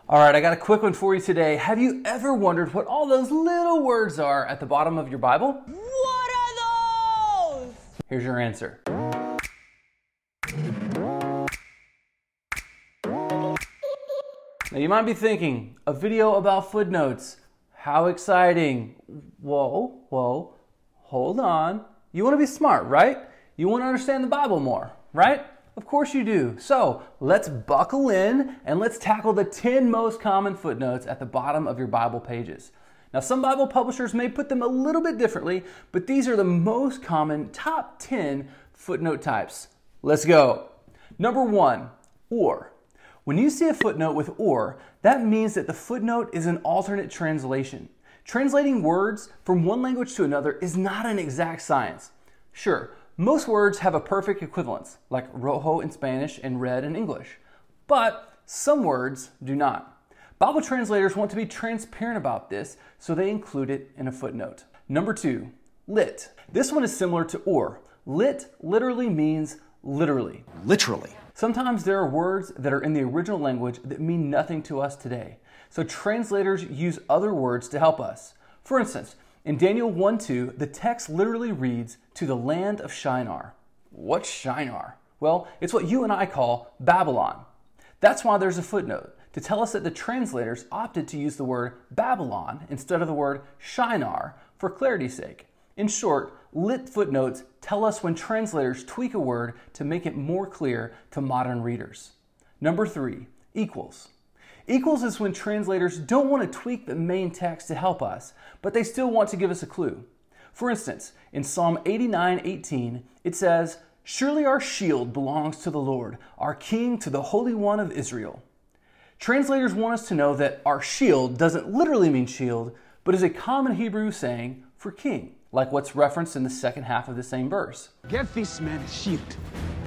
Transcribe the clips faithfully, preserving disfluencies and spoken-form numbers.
All right, I got a quick one for you today. Have you ever wondered what all those little words are at the bottom of your Bible? What are those? Here's your answer. Now you might be thinking, a video about footnotes. How exciting. Whoa, whoa, hold on. You want to be smart, right? You want to understand the Bible more, right? Of course you do. So let's buckle in and let's tackle the ten most common footnotes at the bottom of your Bible pages. Now some Bible publishers may put them a little bit differently, but these are the most common top ten footnote types. Let's go. Number one, or. When you see a footnote with or, that means that the footnote is an alternate translation. Translating words from one language to another is not an exact science. Sure, most words have a perfect equivalence, like rojo in Spanish and red in English. But some words do not. Bible translators want to be transparent about this, so they include it in a footnote. Number two, lit. This one is similar to or. Lit literally means literally. Literally. Sometimes there are words that are in the original language that mean nothing to us today. So translators use other words to help us. For instance, in Daniel one two, the text literally reads, "to the land of Shinar." What's Shinar? Well, it's what you and I call Babylon. That's why there's a footnote, to tell us that the translators opted to use the word Babylon instead of the word Shinar for clarity's sake. In short, lit footnotes tell us when translators tweak a word to make it more clear to modern readers. Number three, equals. Equals is when translators don't want to tweak the main text to help us, but they still want to give us a clue. For instance, in Psalm eighty-nine eighteen, it says, "Surely our shield belongs to the Lord, our King, to the Holy One of Israel." Translators want us to know that our shield doesn't literally mean shield, but is a common Hebrew saying for king, like what's referenced in the second half of the same verse. Get this man a shield.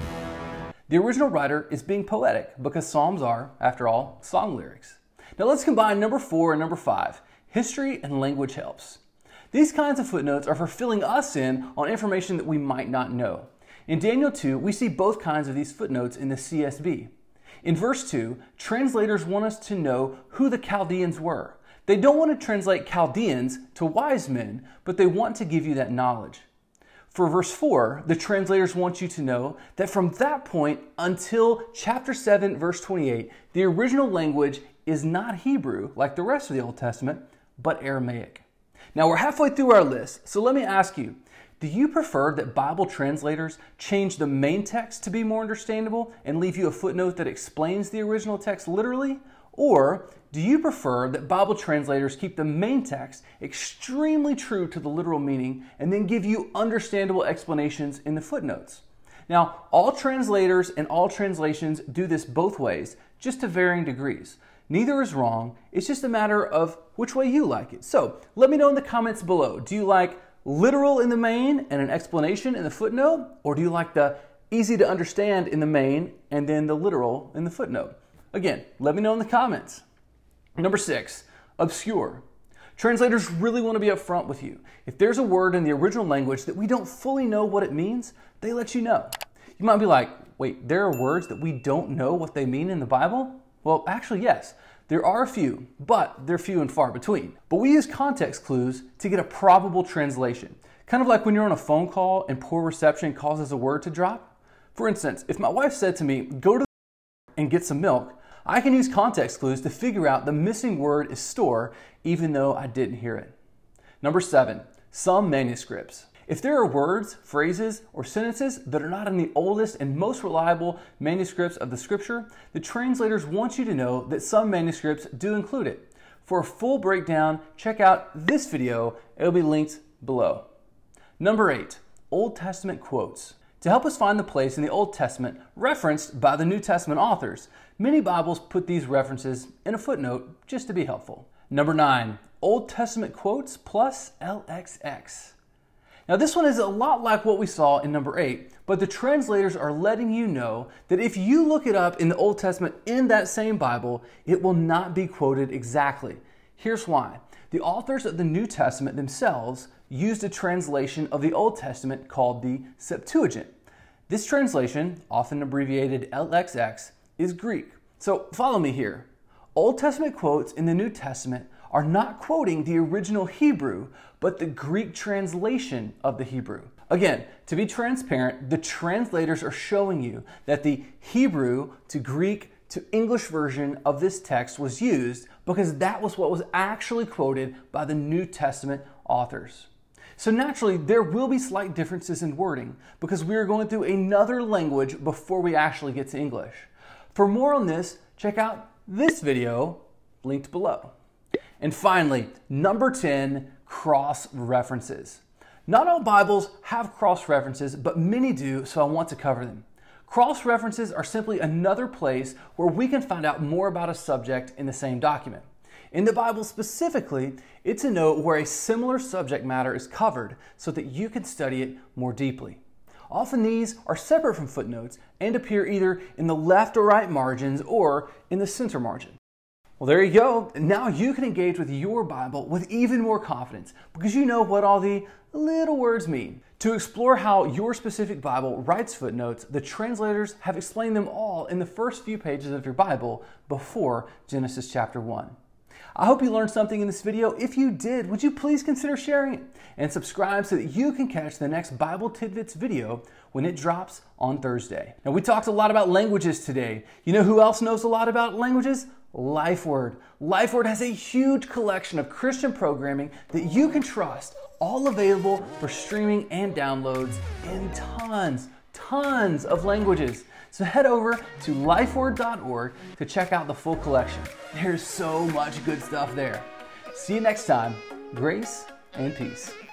The original writer is being poetic because Psalms are, after all, song lyrics. Now let's combine number four and number five, history and language helps. These kinds of footnotes are for filling us in on information that we might not know. In Daniel two, we see both kinds of these footnotes in the C S B. In verse two, translators want us to know who the Chaldeans were. They don't want to translate Chaldeans to wise men, but they want to give you that knowledge. For verse four, the translators want you to know that from that point until chapter seven, verse twenty-eight, the original language is not Hebrew like the rest of the Old Testament, but Aramaic. Now we're halfway through our list, so let me ask you, do you prefer that Bible translators change the main text to be more understandable and leave you a footnote that explains the original text literally? Or do you prefer that Bible translators keep the main text extremely true to the literal meaning and then give you understandable explanations in the footnotes? Now, all translators and all translations do this both ways, just to varying degrees. Neither is wrong, it's just a matter of which way you like it. So let me know in the comments below. Do you like literal in the main and an explanation in the footnote? Or do you like the easy to understand in the main and then the literal in the footnote? Again, let me know in the comments. Number six, obscure. Translators really want to be upfront with you. If there's a word in the original language that we don't fully know what it means, they let you know. You might be like, wait, there are words that we don't know what they mean in the Bible? Well, actually, yes. There are a few, but they're few and far between. But we use context clues to get a probable translation. Kind of like when you're on a phone call and poor reception causes a word to drop. For instance, if my wife said to me, "Go to the and get some milk," I can use context clues to figure out the missing word is store, even though I didn't hear it. Number seven, some manuscripts. If there are words, phrases, or sentences that are not in the oldest and most reliable manuscripts of the scripture, the translators want you to know that some manuscripts do include it. For a full breakdown, check out this video. It'll be linked below. Number eight, Old Testament quotes. To help us find the place in the Old Testament referenced by the New Testament authors, many Bibles put these references in a footnote just to be helpful. Number nine, Old Testament quotes plus L X X. Now this one is a lot like what we saw in number eight, but the translators are letting you know that if you look it up in the Old Testament in that same Bible, it will not be quoted exactly. Here's why. The authors of the New Testament themselves used a translation of the Old Testament called the Septuagint. This translation, often abbreviated L X X, is Greek. So follow me here. Old Testament quotes in the New Testament are not quoting the original Hebrew, but the Greek translation of the Hebrew. Again, to be transparent, the translators are showing you that the Hebrew to Greek to English version of this text was used because that was what was actually quoted by the New Testament authors. So naturally, there will be slight differences in wording because we are going through another language before we actually get to English. For more on this, check out this video linked below. And finally, number ten, cross references. Not all Bibles have cross references, but many do, so I want to cover them. Cross references are simply another place where we can find out more about a subject in the same document. In the Bible specifically, it's a note where a similar subject matter is covered so that you can study it more deeply. Often these are separate from footnotes and appear either in the left or right margins or in the center margin. Well, there you go. Now you can engage with your Bible with even more confidence because you know what all the little words mean. To explore how your specific Bible writes footnotes, the translators have explained them all in the first few pages of your Bible before Genesis chapter one. I hope you learned something in this video. If you did, would you please consider sharing it and subscribe so that you can catch the next Bible Tidbits video when it drops on Thursday. Now, we talked a lot about languages today. You know who else knows a lot about languages? LifeWord. LifeWord has a huge collection of Christian programming that you can trust, all available for streaming and downloads in tons, tons of languages. So head over to lifeword dot org to check out the full collection. There's so much good stuff there. See you next time. Grace and peace.